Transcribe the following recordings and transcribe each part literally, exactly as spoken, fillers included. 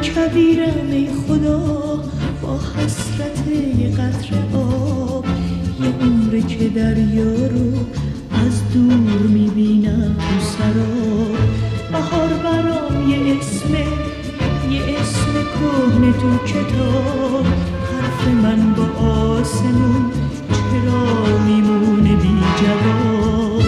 کویرم ای خدا با حسرت یه قطره آب، یه عمره که دریا رو از دور میبینم تو سراب. بهار برام یه اسمه، یه اسم کهنه تو کتاب. حرف من با آسمون چرا میمونه بی جواب؟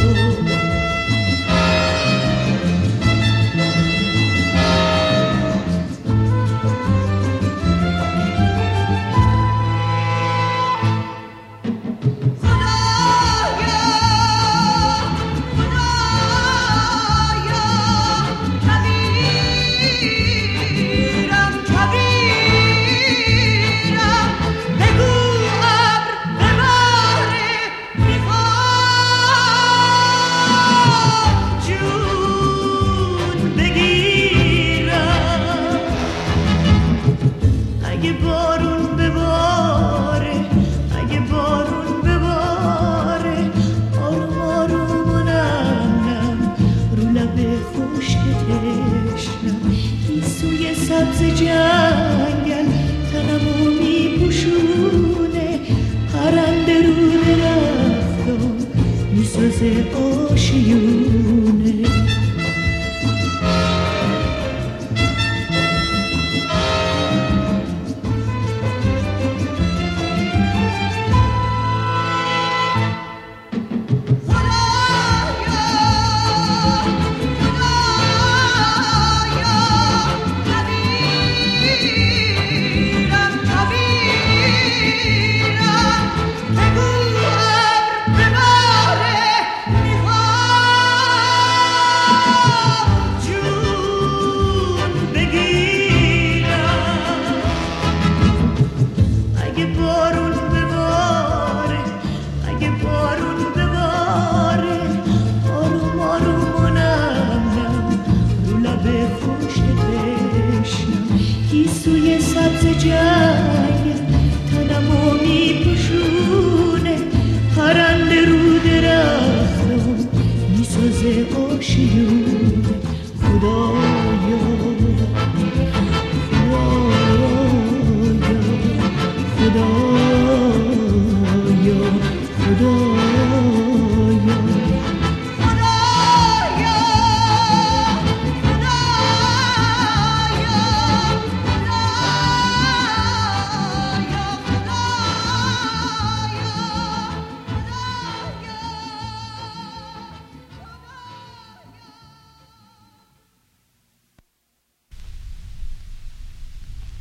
سبز جنگل تنمو میپوشونه، پرنده رو درختم میسازه آشیونه. سوی سبز جنگل